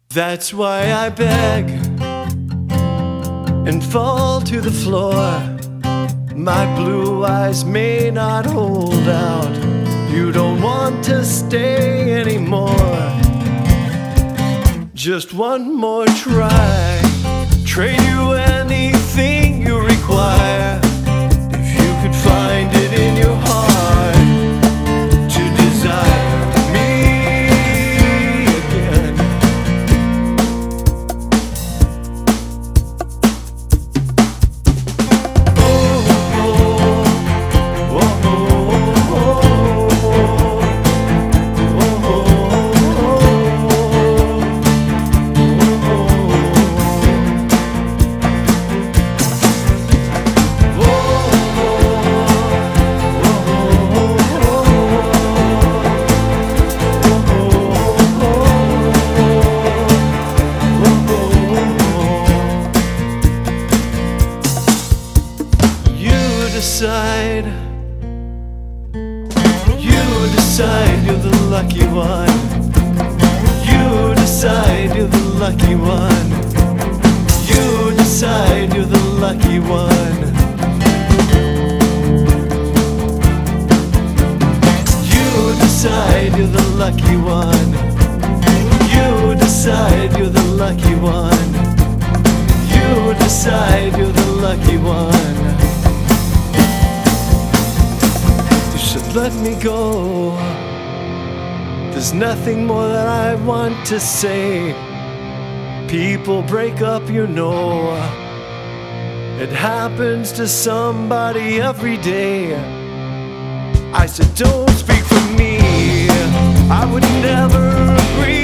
That's why I beg and fall to the floor. My blue eyes may not hold out. You don't want to stay anymore. Just one more try. Trade you anything you require. If you could find it in your heart to desire me again. You decide you're the lucky one. You decide you're the lucky one. You decide you're the lucky one. You decide you're the lucky one. You decide you're the lucky one. You decide you're the lucky one. Let me go. There's nothing more that I want to say. People break up, you know. It happens to somebody every day. I said, don't speak for me. I would never agree.